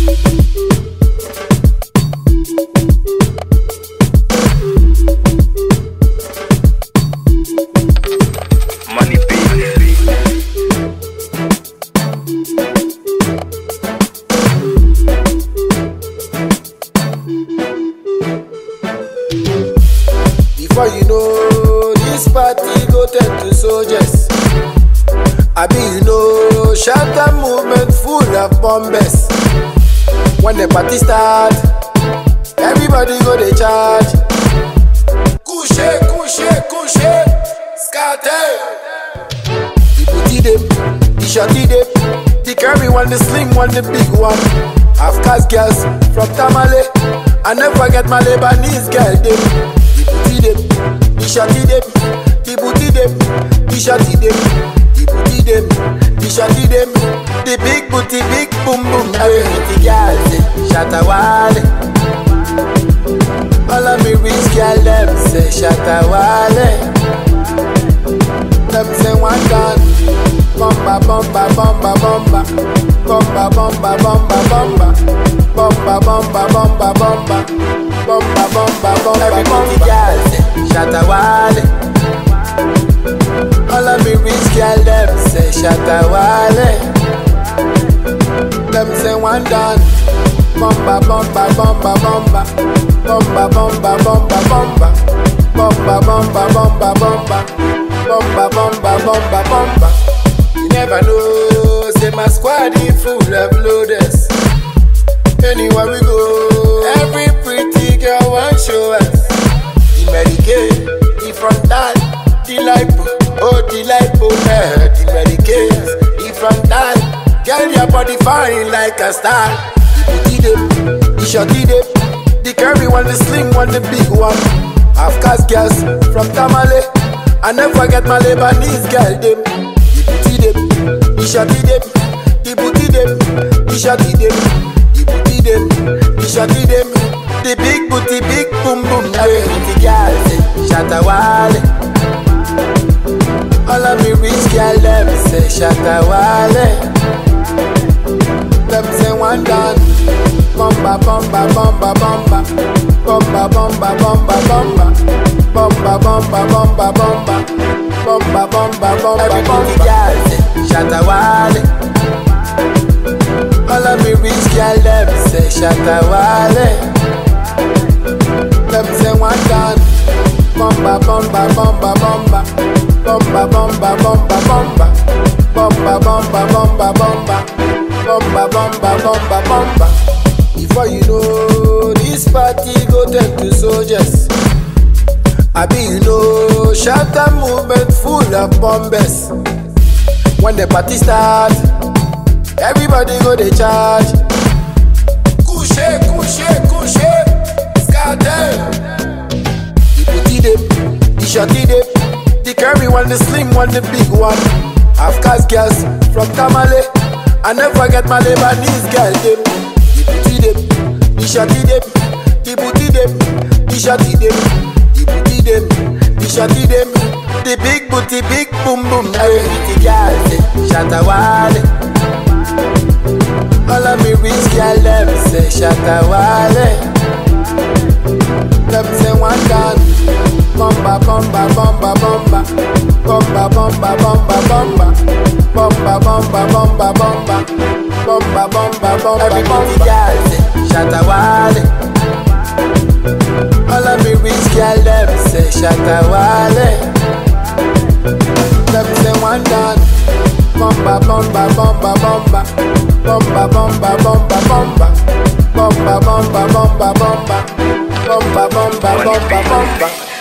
Money baby. Before you know, this party go turn to soldiers. I be you know, shatter movement full of bombers. When the party start, everybody go dey charge. Couche, couche, couche, scatter. The booty dem, the shorty dem, the curvy one, the slim one, the big one. Half caste girls from Tamale, I never get my Lebanese girl dem. The booty dem, the shorty dem, the booty dem, the shorty dem, the booty dem, the shorty dem, the big booty, big boom boom. Every pretty girl say, Shatawale. All of me rich girl them say, Shatawale. Them say one gun, bomba, bomba, bomba, bomba, bomba, bomba, bomba, bomba, bomba, bomba, bomba, bomba, bomba, bomba, bomba. Every pretty girl say, Shatawale. All of me rich girl them say, Shatawale. Them say one gun, bomba, bomba, bomba, bomba, bomba, bomba, bomba, bomba, bomba, bomba, bomba, bomba, bomba, bomba, bomba, bomba. You never know, say my squad is full of loaders. Anywhere we go, every pretty girl want show us. The Medicaid, the frontal, the lipo, oh the lipo, the Medicaid, the frontal. Girl, your body fine like a star. The booty dem, the shorty dem, the curvy one, the slim one, the big one. Half caste girls from Tamale, I never get my Lebanese girl dem. The booty dem, the shorty dem, the booty dem, the shorty dem, the booty dem, the shorty dem, the big booty, big boom boom. Every pretty girl say, Shatawale. All of me rich girl them say, Shatawale. Them say one gun, bomba, bomba, bomba, bomba, bomba, bomba, bomba, bomba, bomba, bomba, bomba, bomba, bomba, bomba, bomba. Every pretty girl say, Shatawale. All of me rich girl them say, Shatawale. Them say one gun, bomba, bomba, bomba, bomba, bomba, bomba, bomba, bomba, bomba, bomba, bomba, bomba. Bomba, bomba, bomba, bomba. Before you know, this party go turn to soldiers. I be you know, shatter movement full of bombers. When the party start, everybody go dey charge. Couche, couche, couche, scatter. The booty dem, the shorty dem, the curvy one, the slim one, the big one. Half caste girls from Tamale, I never get my Lebanese girl dem. The booty dem, the shorty dem, the booty dem, the shorty dem, the booty dem, the shorty dem, the big booty, big boom boom. Every pretty girl say, Shatawale. All of me rich girl them say, Shatawale. Them say one gun, bomba, bomba, bomba, bomba, bomba, bomba, bomba, bomba. Bomba, bomba, bomba, bomba, bomba, bomba, bomba. Every pretty girl say, Shatawale. All of me rich girl them say, Shatawale. Them say one gun, bomba, bomba, bomba, bomba, bomba, bomba, bomba, bomba, bomba, bomba, bomba, bomba, bomba, bomba, bomba, bomba.